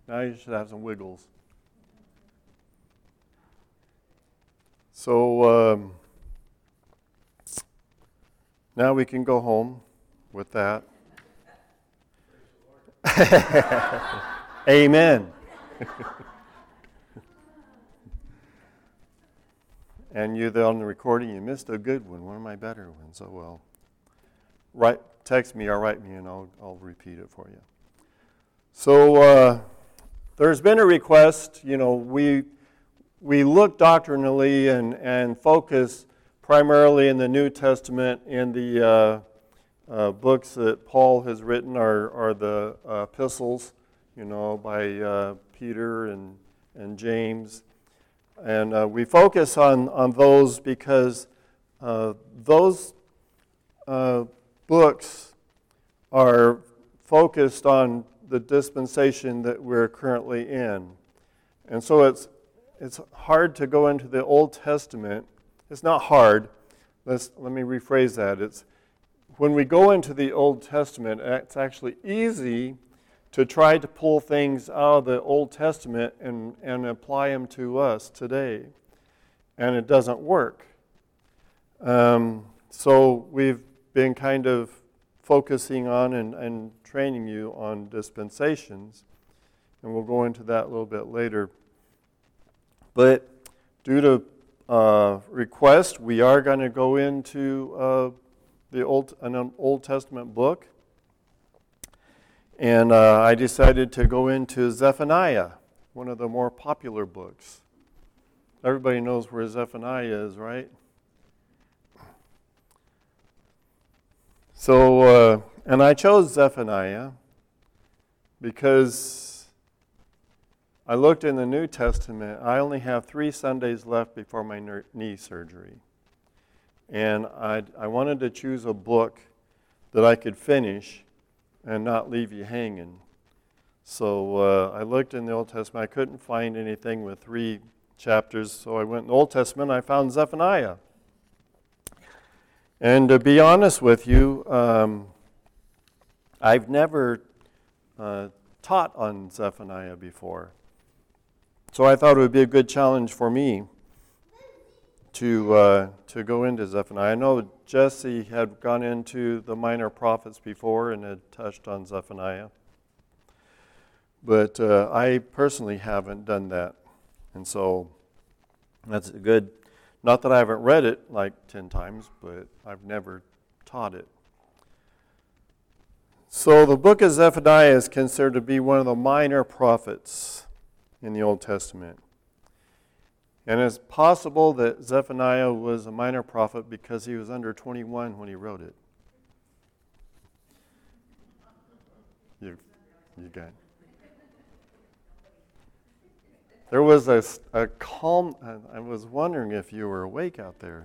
Now you should have some wiggles. So now we can go home with that. Amen. And you there on the recording, you missed a good one of my better ones. Oh well. Text me or write me and I'll repeat it for you. So there's been a request. We look doctrinally and focus primarily in the New Testament in the books that Paul has written are the epistles, by Peter and James. And we focus on those because those books are focused on the dispensation that we're currently in. And so it's hard to go into the Old Testament. It's not hard. Let me rephrase that. It's when we go into the Old Testament, it's actually easy to try to pull things out of the Old Testament and apply them to us today. And it doesn't work. So we've been kind of focusing on and training you on dispensations. And we'll go into that a little bit later. But due to request, we are going to go into an Old Testament book. And I decided to go into Zephaniah, one of the more popular books. Everybody knows where Zephaniah is, right? So, and I chose Zephaniah because I looked in the New Testament. I only have 3 Sundays left before my knee surgery. And I wanted to choose a book that I could finish and not leave you hanging. So I looked in the Old Testament. I couldn't find anything with 3 chapters, so I went in the Old Testament and I found Zephaniah. And to be honest with you, I've never taught on Zephaniah before. So I thought it would be a good challenge for me to go into Zephaniah. I know Jesse had gone into the minor prophets before and had touched on Zephaniah. But I personally haven't done that. And so that's good. Not that I haven't read it like 10 times, but I've never taught it. So the book of Zephaniah is considered to be one of the minor prophets in the Old Testament. And it's possible that Zephaniah was a minor prophet because he was under 21 when he wrote it. You got it. There was a calm. I was wondering if you were awake out there.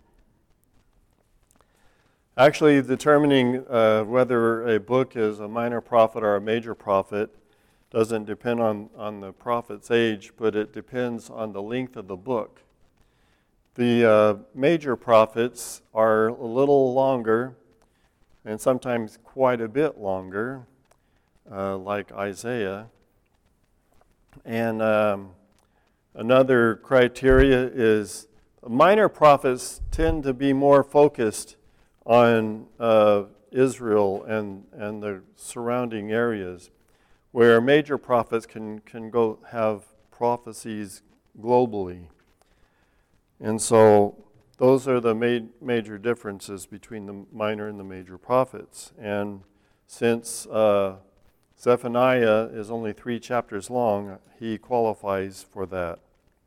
Actually, determining whether a book is a minor prophet or a major prophet doesn't depend on the prophet's age, but it depends on the length of the book. The major prophets are a little longer, and sometimes quite a bit longer, like Isaiah. And another criteria is minor prophets tend to be more focused on Israel and the surrounding areas, where major prophets can go have prophecies globally. And so those are the major differences between the minor and the major prophets. And since Zephaniah is only 3 chapters long, he qualifies for that.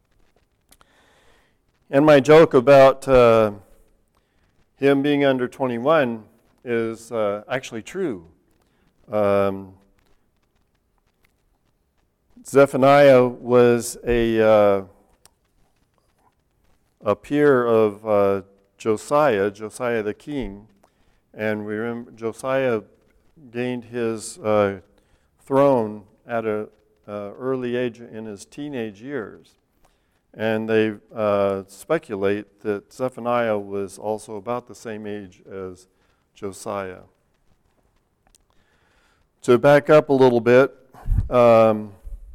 And my joke about him being under 21 is actually true. Zephaniah was a peer of Josiah the king, and we remember Josiah gained his throne at an early age in his teenage years. And they speculate that Zephaniah was also about the same age as Josiah. To back up a little bit,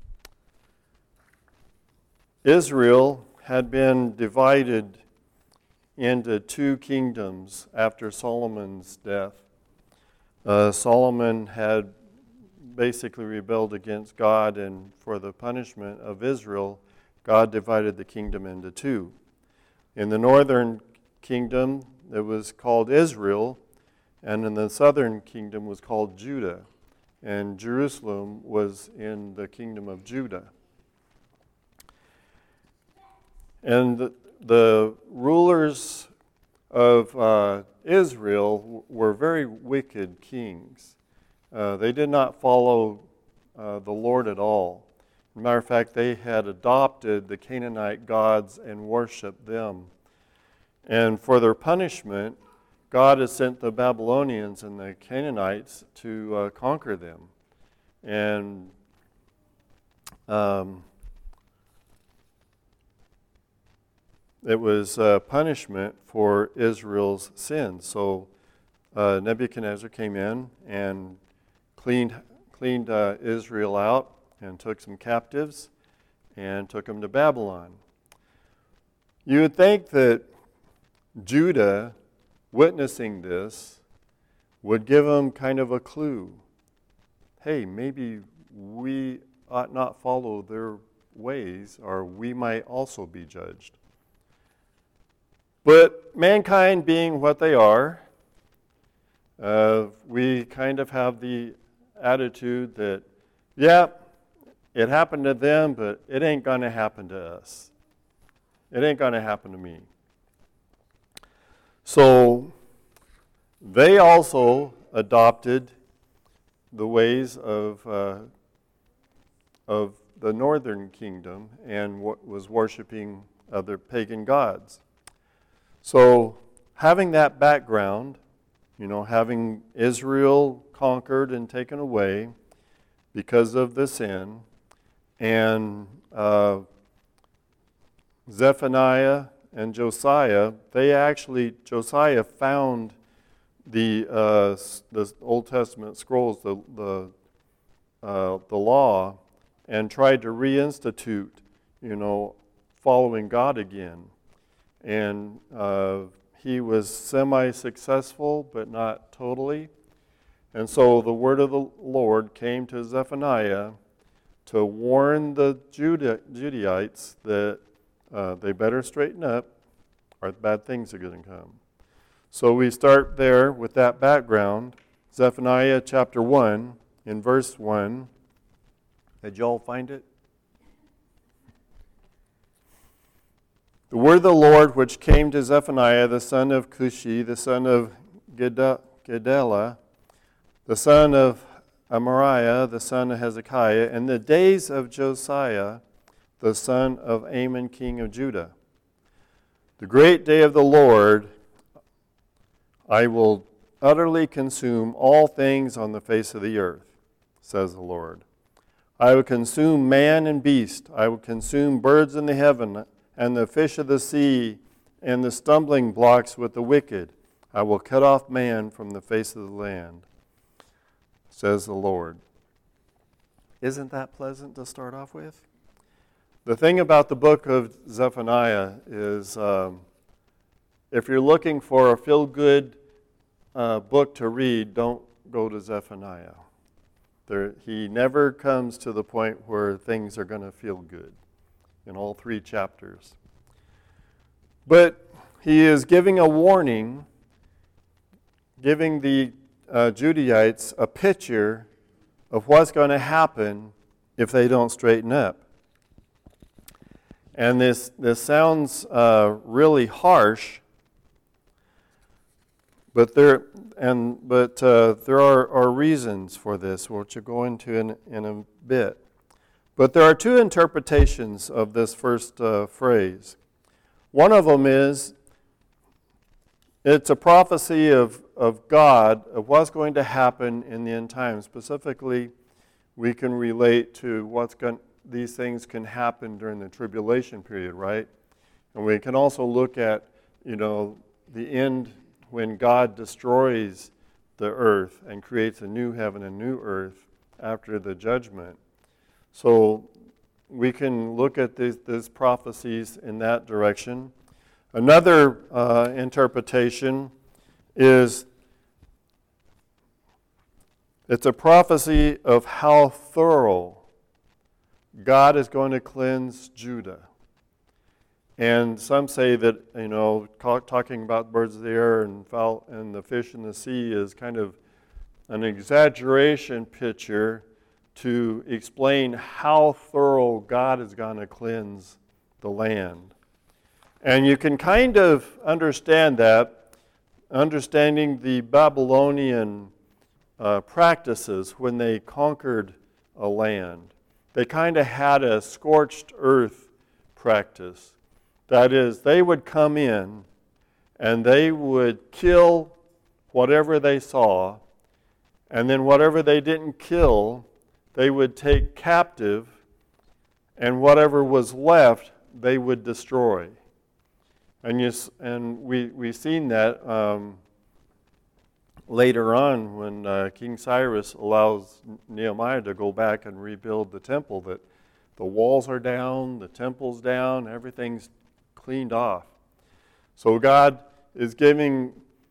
Israel had been divided into two kingdoms after Solomon's death. Solomon had basically rebelled against God, and for the punishment of Israel, God divided the kingdom into two. In the northern kingdom, it was called Israel, and in the southern kingdom was called Judah. And Jerusalem was in the kingdom of Judah. And the rulers of Israel were very wicked kings. They did not follow the Lord at all. As a matter of fact, they had adopted the Canaanite gods and worshiped them. And for their punishment, God has sent the Babylonians and the Canaanites to conquer them. And it was punishment for Israel's sins. So Nebuchadnezzar came in and cleaned Israel out and took some captives and took them to Babylon. You would think that Judah, witnessing this, would give them kind of a clue. Hey, maybe we ought not follow their ways, or we might also be judged. But mankind being what they are, we kind of have the attitude that, yeah, it happened to them, but it ain't going to happen to us. It ain't going to happen to me. So they also adopted the ways of the northern kingdom and was worshiping other pagan gods. So having that background, having Israel conquered and taken away because of the sin, and Zephaniah and Josiah, Josiah found the Old Testament scrolls, the law, and tried to reinstitute, following God again. And he was semi-successful, but not totally. And so the word of the Lord came to Zephaniah to warn the Judaites that they better straighten up, or bad things are going to come. So we start there with that background. Zephaniah chapter 1, in verse 1. Did y'all find it? The word of the Lord which came to Zephaniah, the son of Cushi, the son of Gedaliah, the son of Amariah, the son of Hezekiah, in the days of Josiah, the son of Amon, king of Judah. The great day of the Lord, I will utterly consume all things on the face of the earth, says the Lord. I will consume man and beast. I will consume birds in the heaven and the fish of the sea and the stumbling blocks with the wicked. I will cut off man from the face of the land, says the Lord. Isn't that pleasant to start off with? The thing about the book of Zephaniah is if you're looking for a feel-good book to read, don't go to Zephaniah. He never comes to the point where things are going to feel good in all 3 chapters. But he is giving a warning, giving the Judaites a picture of what's going to happen if they don't straighten up. And this sounds really harsh, but there are reasons for this, which we'll go into in a bit. But there are 2 interpretations of this first phrase. One of them is it's a prophecy of God of what's going to happen in the end times. Specifically, we can relate to these things can happen during the tribulation period, right? And we can also look at, the end when God destroys the earth and creates a new heaven and new earth after the judgment. So we can look at these prophecies in that direction. Another interpretation is it's a prophecy of how thorough God is going to cleanse Judah. And some say that, talking about birds of the air and fowl and the fish in the sea is kind of an exaggeration picture to explain how thorough God is going to cleanse the land. And you can kind of understand that, understanding the Babylonian practices when they conquered a land. They kind of had a scorched earth practice. That is, they would come in and they would kill whatever they saw, and then whatever they didn't kill, they would take captive, and whatever was left, they would destroy. And we've seen that later on when King Cyrus allows Nehemiah to go back and rebuild the temple, that the walls are down, the temple's down, everything's cleaned off. So God is giving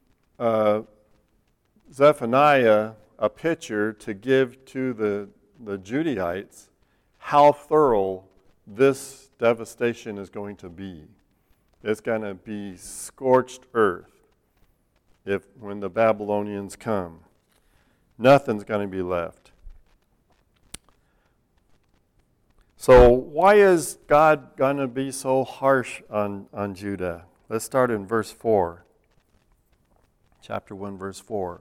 Zephaniah a picture to give to the Judaites how thorough this devastation is going to be. It's going to be scorched earth when the Babylonians come. Nothing's going to be left. So why is God going to be so harsh on Judah? Let's start in verse 4. Chapter 1, verse 4.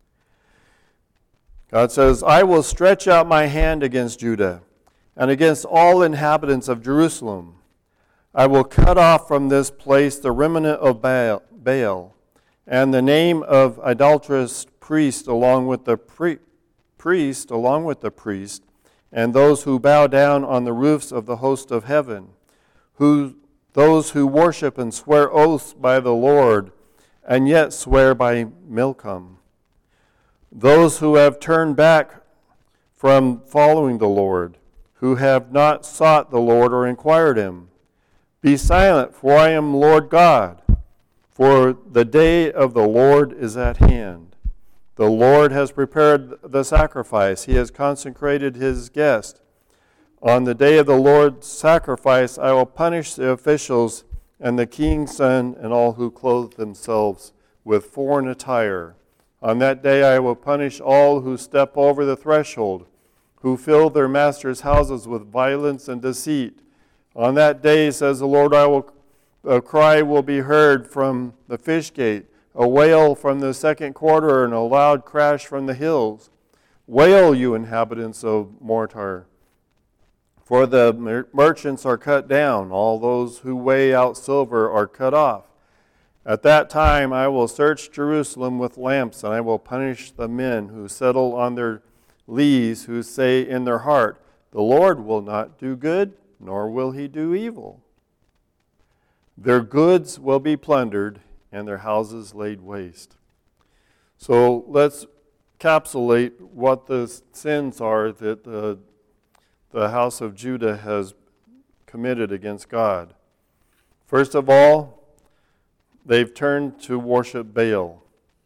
God says, I will stretch out my hand against Judah and against all inhabitants of Jerusalem. I will cut off from this place the remnant of Baal and the name of idolatrous priest along with the priest, and those who bow down on the roofs of the host of heaven, those who worship and swear oaths by the Lord, and yet swear by Milcom. Those who have turned back from following the Lord, who have not sought the Lord or inquired him. Be silent, for I am Lord God, for the day of the Lord is at hand. The Lord has prepared the sacrifice. He has consecrated his guest. On the day of the Lord's sacrifice, I will punish the officials and the king's son and all who clothe themselves with foreign attire. On that day I will punish all who step over the threshold, who fill their masters' houses with violence and deceit. On that day, says the Lord, a cry will be heard from the fish gate, a wail from the second quarter, and a loud crash from the hills. Wail, you inhabitants of Mortar, for the merchants are cut down, all those who weigh out silver are cut off. At that time I will search Jerusalem with lamps, and I will punish the men who settle on their lees, who say in their heart, the Lord will not do good, nor will he do evil. Their goods will be plundered, and their houses laid waste. So let's encapsulate what the sins are that the house of Judah has committed against God. First of all, they've turned to worship Baal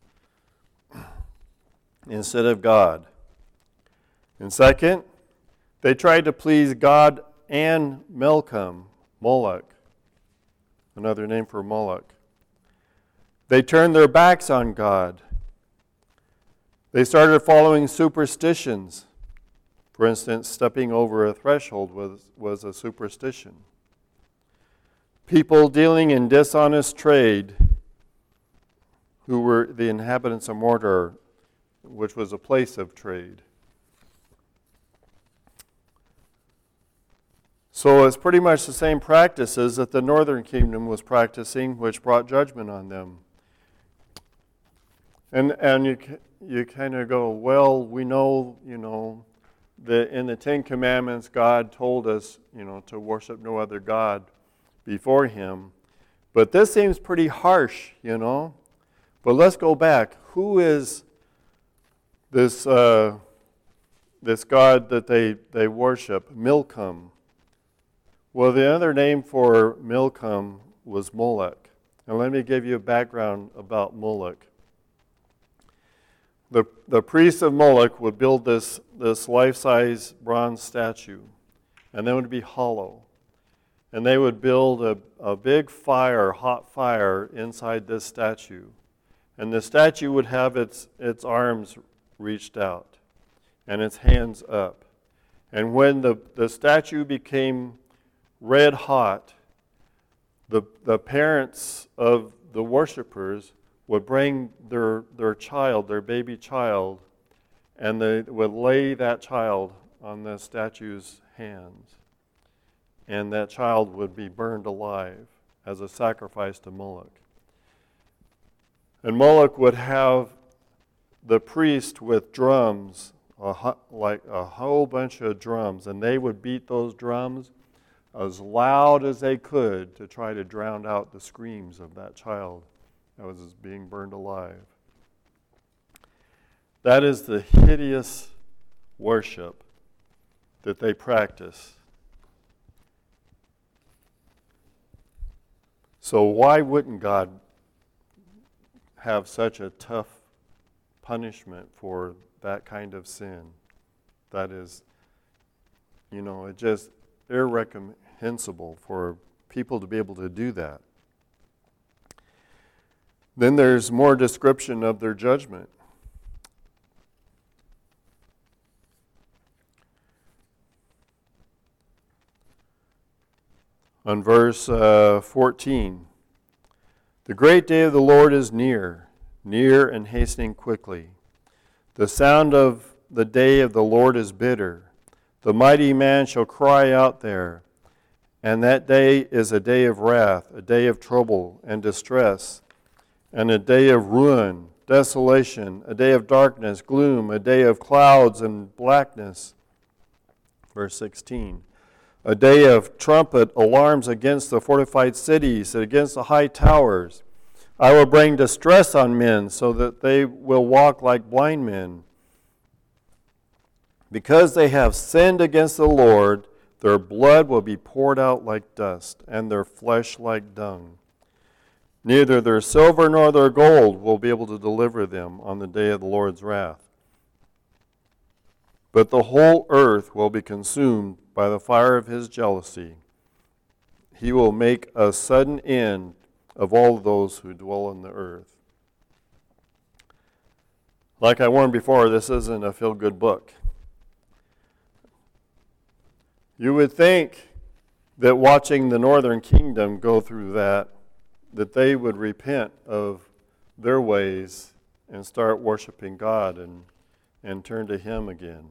instead of God. And second, they tried to please God and Milcom, Moloch, another name for Moloch. They turned their backs on God. They started following superstitions. For instance, stepping over a threshold was a superstition. People dealing in dishonest trade, who were the inhabitants of Mortar, which was a place of trade. So it's pretty much the same practices that the northern kingdom was practicing, which brought judgment on them. And you kind of go, well, we know, that in the Ten Commandments, God told us, to worship no other God before him. But this seems pretty harsh, But let's go back. Who is this God that they worship? Milcom. Well, the other name for Milcom was Moloch. And let me give you a background about Moloch. The priests of Moloch would build this life-size bronze statue, and then it would be hollow. And they would build a big fire, hot fire, inside this statue. And the statue would have its arms reached out and its hands up. And when the statue became red hot, the parents of the worshipers would bring their child, their baby child, and they would lay that child on the statue's hands. And that child would be burned alive as a sacrifice to Moloch. And Moloch would have the priest with drums, like a whole bunch of drums, and they would beat those drums as loud as they could to try to drown out the screams of that child that was being burned alive. That is the hideous worship that they practice. So why wouldn't God have such a tough punishment for that kind of sin? That is, it's just irreconcilable for people to be able to do that. Then there's more description of their judgment. On verse 14, the great day of the Lord is near and hastening quickly. The sound of the day of the Lord is bitter. The mighty man shall cry out there, and that day is a day of wrath, a day of trouble and distress, and a day of ruin, desolation, a day of darkness, gloom, a day of clouds and blackness. Verse 16, a day of trumpet alarms against the fortified cities and against the high towers. I will bring distress on men so that they will walk like blind men. Because they have sinned against the Lord, their blood will be poured out like dust, and their flesh like dung. Neither their silver nor their gold will be able to deliver them on the day of the Lord's wrath. But the whole earth will be consumed by the fire of his jealousy. He will make a sudden end of all those who dwell on the earth. Like I warned before, this isn't a feel-good book. You would think that watching the northern kingdom go through that they would repent of their ways and start worshiping God and turn to Him again.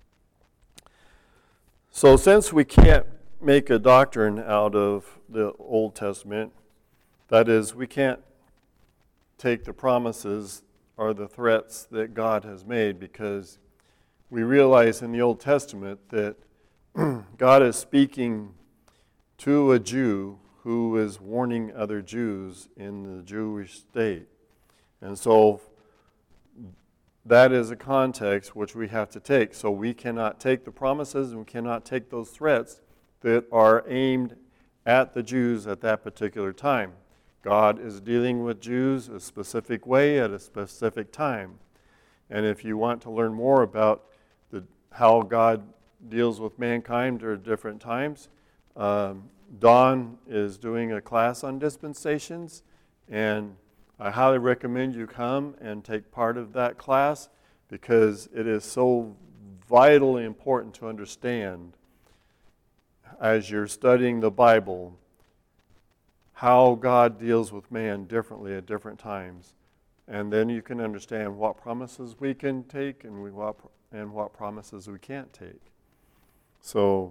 So since we can't make a doctrine out of the Old Testament, that is, we can't take the promises or the threats that God has made, because we realize in the Old Testament that God is speaking to a Jew who is warning other Jews in the Jewish state. And so that is a context which we have to take. So we cannot take the promises and we cannot take those threats that are aimed at the Jews at that particular time. God is dealing with Jews a specific way at a specific time. And if you want to learn more about how God deals with mankind at different times, Don is doing a class on dispensations, and I highly recommend you come and take part of that class, because it is so vitally important to understand as you're studying the Bible how God deals with man differently at different times. And then you can understand what promises we can take and what promises we can't take. So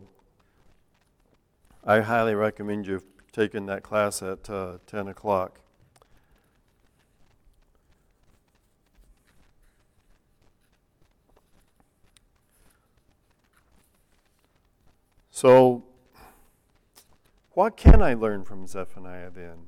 I highly recommend you taking that class at 10 o'clock. So, what can I learn from Zephaniah then?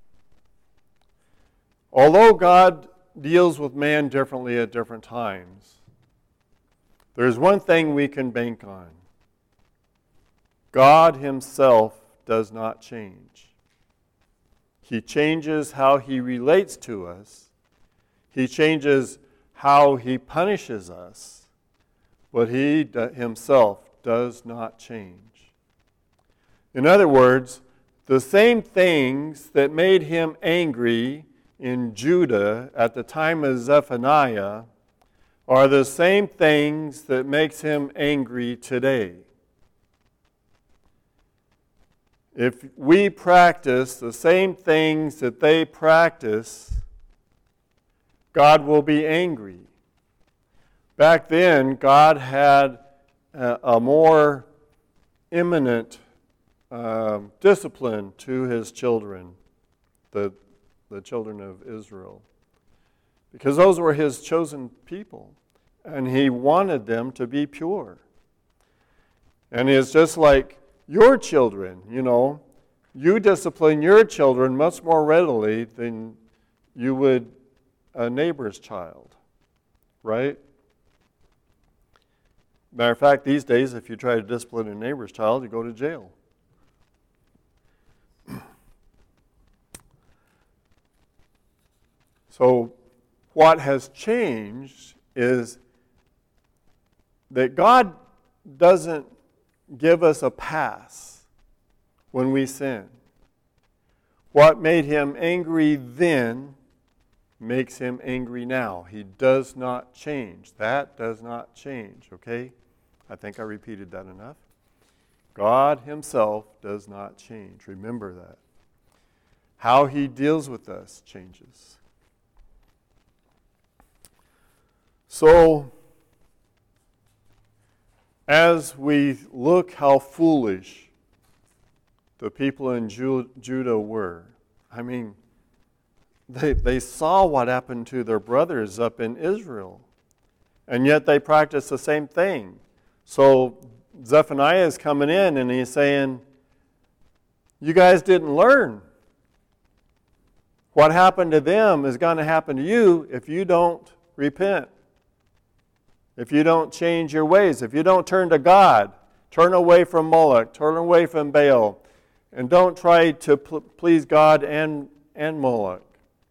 Although God deals with man differently at different times, there's one thing we can bank on. God himself does not change. He changes how he relates to us. He changes how he punishes us. But he himself does not change. In other words, the same things that made him angry in Judah at the time of Zephaniah are the same things that makes him angry today. If we practice the same things that they practice, God will be angry. Back then, God had a more imminent discipline to his children, the children of Israel, because those were his chosen people, and he wanted them to be pure. And it's just like your children, you discipline your children much more readily than you would a neighbor's child, right? Matter of fact, these days, if you try to discipline a neighbor's child, you go to jail. So, what has changed is that God doesn't give us a pass when we sin. What made him angry then makes him angry now. He does not change. That does not change, okay? I think I repeated that enough. God himself does not change. Remember that. How he deals with us changes. So, as we look how foolish the people in Judah were, they saw what happened to their brothers up in Israel, and yet they practiced the same thing. So Zephaniah is coming in and he's saying, you guys didn't learn. What happened to them is going to happen to you if you don't repent. If you don't change your ways, if you don't turn to God, turn away from Moloch, turn away from Baal, and don't try to please God and Moloch.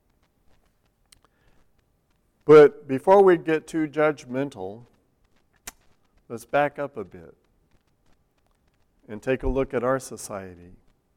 But before we get too judgmental, let's back up a bit and take a look at our society.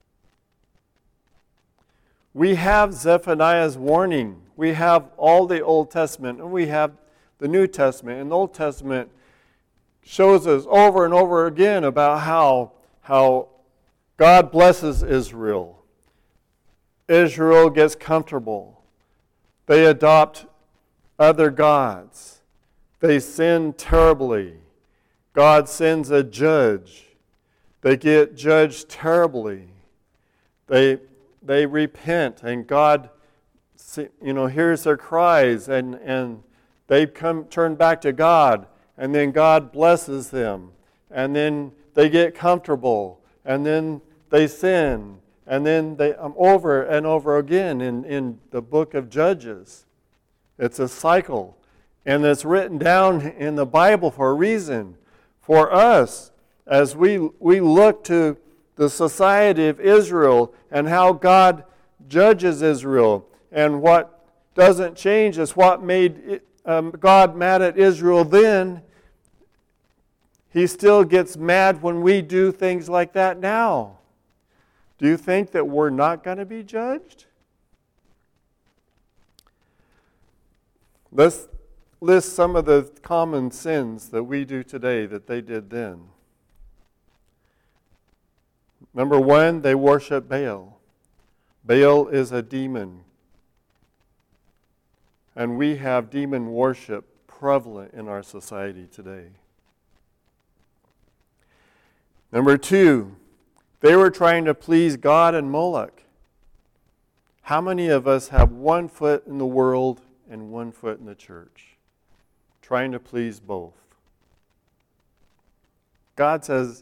We have Zephaniah's warning. We have all the Old Testament, and we have the New Testament. And the Old Testament shows us over and over again about how God blesses Israel. Israel gets comfortable. They adopt other gods. They sin terribly. God sends a judge. They get judged terribly. They repent, and God hears their cries, and they turn back to God, and then God blesses them, and then they get comfortable, and then they sin, and then they over and over again in the book of Judges. It's a cycle, and it's written down in the Bible for a reason. For us, as we look to the society of Israel and how God judges Israel, and what doesn't change is what made God mad at Israel then. He still gets mad when we do things like that now. Do you think that we're not going to be judged? Let's list some of the common sins that we do today that they did then. Number one, they worship Baal. Baal is a demon. And we have demon worship prevalent in our society today. Number two, they were trying to please God and Moloch. How many of us have one foot in the world and one foot in the church? Trying to please both. God says,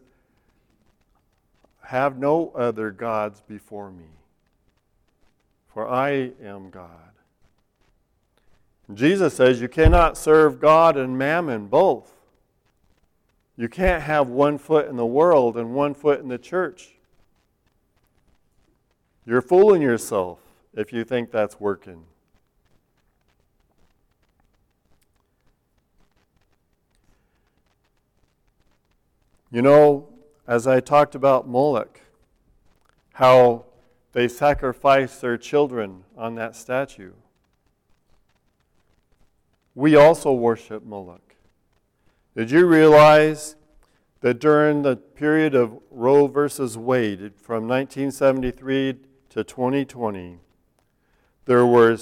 have no other gods before me, for I am God. Jesus says you cannot serve God and mammon both. You can't have one foot in the world and one foot in the church. You're fooling yourself if you think that's working. You know, as I talked about Moloch, how they sacrificed their children on that statue. We also worship Moloch. Did you realize that during the period of Roe versus Wade, from 1973 to 2020, there were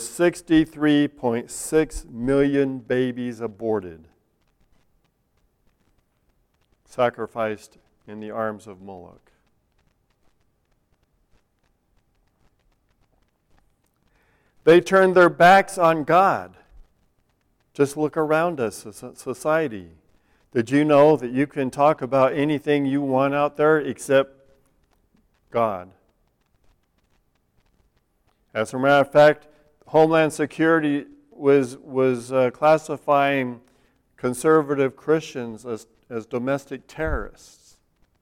63.6 million babies aborted, sacrificed in the arms of Moloch? They turned their backs on God. Just look around us, society. Did you know that you can talk about anything you want out there except God? As a matter of fact, Homeland Security was classifying conservative Christians as domestic terrorists.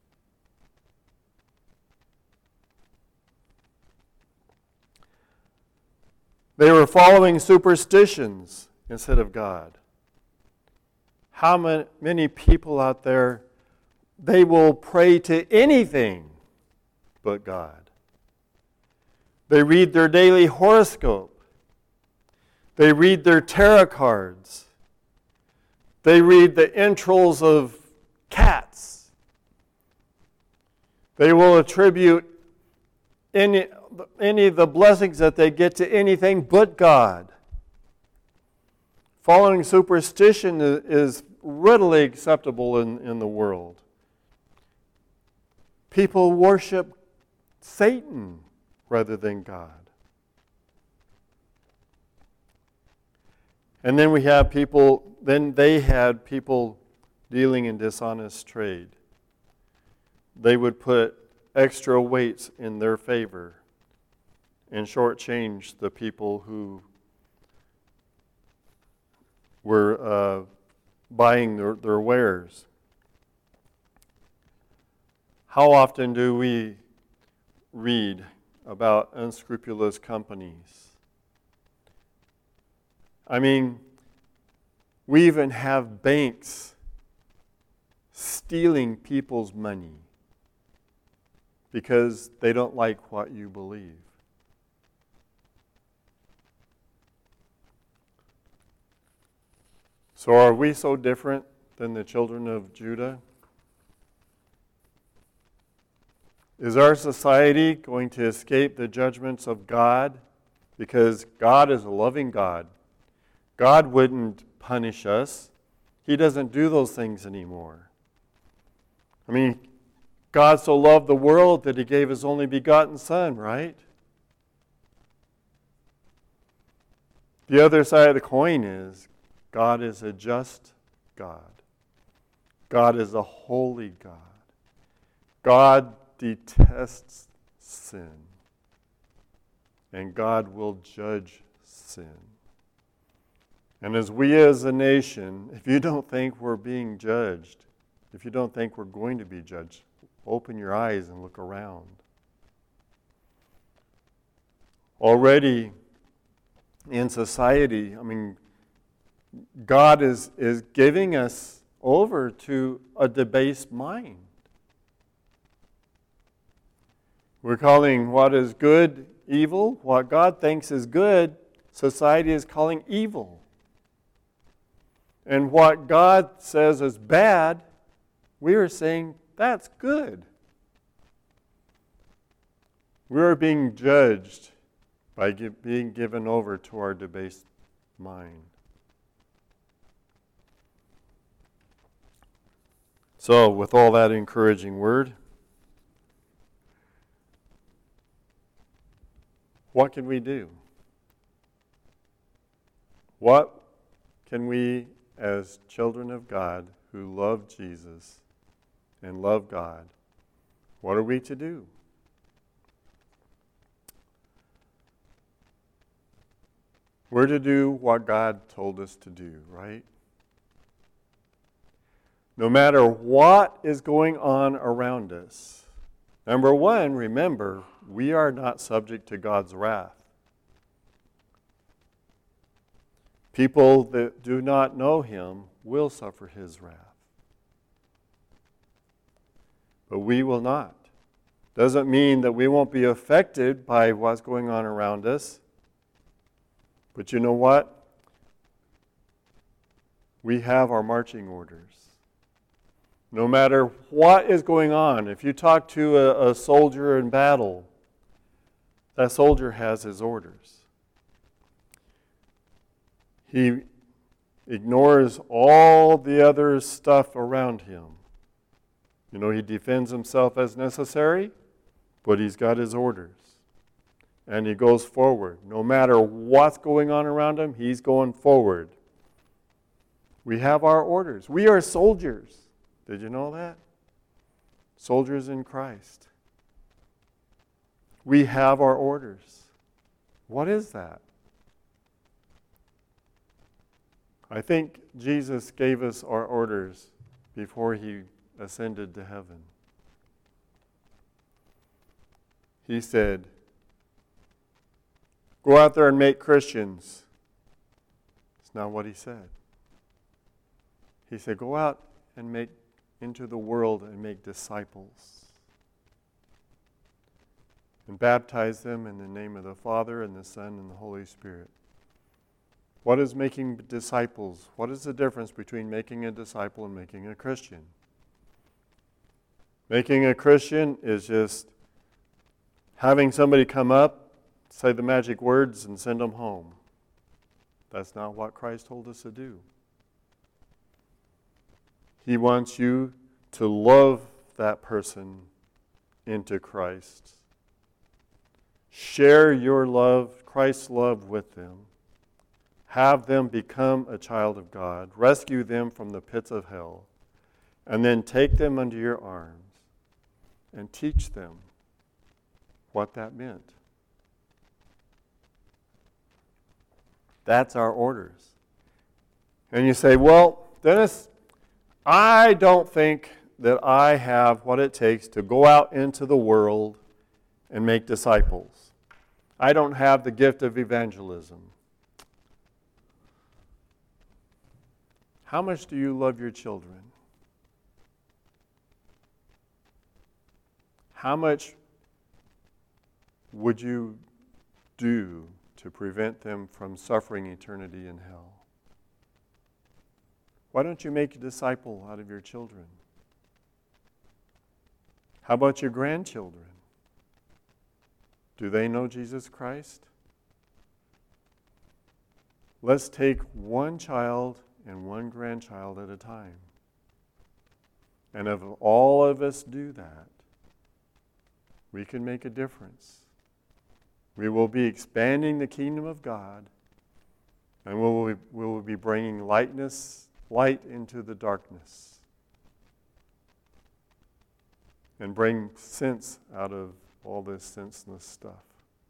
They were following superstitions instead of God. How many people out there, they will pray to anything but God. They read their daily horoscope. They read their tarot cards. They read the entrails of cats. They will attribute any of the blessings that they get to anything but God. Following superstition is readily acceptable in the world. People worship Satan rather than God. And then they had people dealing in dishonest trade. They would put extra weights in their favor and shortchange the people who were buying their wares. How often do we read about unscrupulous companies? I mean, we even have banks stealing people's money because they don't like what you believe. So are we so different than the children of Judah? Is our society going to escape the judgments of God? Because God is a loving God. God wouldn't punish us. He doesn't do those things anymore. I mean, God so loved the world that He gave His only begotten Son, right? The other side of the coin is God is a just God. God is a holy God. God detests sin. And God will judge sin. And as we as a nation, if you don't think we're being judged, if you don't think we're going to be judged, open your eyes and look around. Already in society, I mean, God is giving us over to a debased mind. We're calling what is good evil. What God thinks is good, society is calling evil. And what God says is bad, we are saying that's good. We are being judged by being given over to our debased mind. So, with all that encouraging word, what can we do? What can we, as children of God who love Jesus and love God, what are we to do? We're to do what God told us to do, right? No matter what is going on around us. Number one, remember, we are not subject to God's wrath. People that do not know Him will suffer His wrath. But we will not. Doesn't mean that we won't be affected by what's going on around us. But you know what? We have our marching orders. No matter what is going on, if you talk to a soldier in battle, that soldier has his orders. He ignores all the other stuff around him. You know, he defends himself as necessary, but he's got his orders. And he goes forward. No matter what's going on around him, he's going forward. We have our orders. We are soldiers. Did you know that? Soldiers in Christ. We have our orders. What is that? I think Jesus gave us our orders before He ascended to heaven. He said, go out there and make Christians. It's not what He said. He said, go out and make into the world and make disciples. And baptize them in the name of the Father and the Son and the Holy Spirit. What is making disciples? What is the difference between making a disciple and making a Christian? Making a Christian is just having somebody come up, say the magic words, and send them home. That's not what Christ told us to do. He wants you to love that person into Christ. Share your love, Christ's love with them. Have them become a child of God. Rescue them from the pits of hell. And then take them under your arms and teach them what that meant. That's our orders. And you say, well, Dennis, I don't think that I have what it takes to go out into the world and make disciples. I don't have the gift of evangelism. How much do you love your children? How much would you do to prevent them from suffering eternity in hell? Why don't you make a disciple out of your children? How about your grandchildren? Do they know Jesus Christ? Let's take one child and one grandchild at a time. And if all of us do that, we can make a difference. We will be expanding the kingdom of God, and we will be bringing light into the darkness, and bring sense out of all this senseless stuff.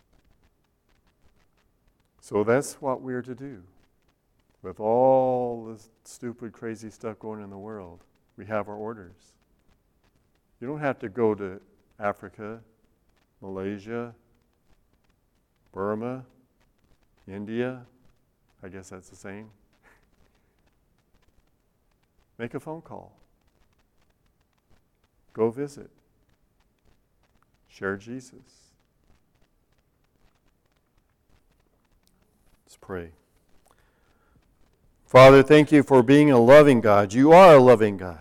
So that's what we're to do. With all this stupid, crazy stuff going in the world, we have our orders. You don't have to go to Africa, Malaysia, Burma, India. I guess that's the same. Make a phone call. Go visit. Share Jesus. Let's pray. Father, thank you for being a loving God. You are a loving God.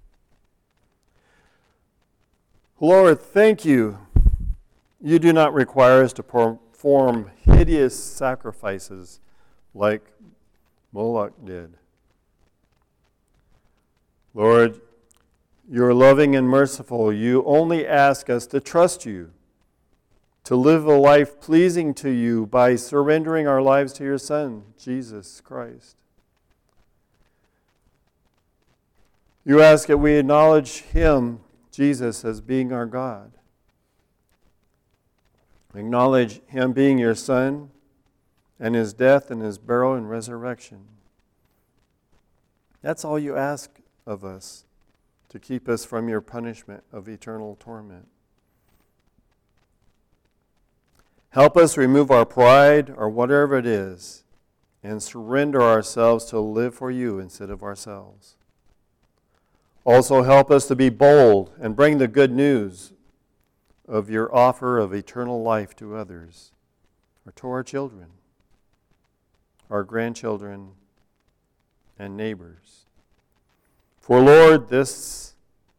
Lord, thank you. You do not require us to perform hideous sacrifices like Moloch did. Lord, you're loving and merciful. You only ask us to trust you, to live a life pleasing to you by surrendering our lives to your Son, Jesus Christ. You ask that we acknowledge Him, Jesus, as being our God. Acknowledge Him being your Son, and His death and His burial and resurrection. That's all you ask of us to keep us from your punishment of eternal torment. Help us remove our pride or whatever it is and surrender ourselves to live for you instead of ourselves. Also help us to be bold and bring the good news of your offer of eternal life to others, or to our children, our grandchildren, and neighbors. For Lord, this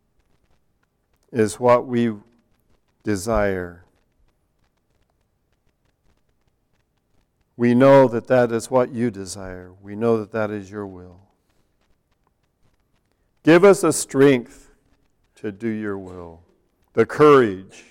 is what we desire. We know that that is what you desire. We know that that is your will. Give us the strength to do your will, the courage.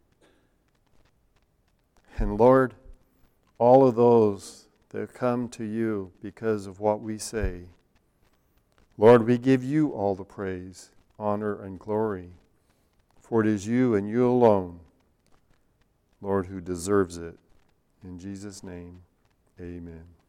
And Lord, all of those that come to you because of what we say, Lord, we give you all the praise, honor, and glory, for it is you and you alone, Lord, who deserves it. In Jesus' name, amen.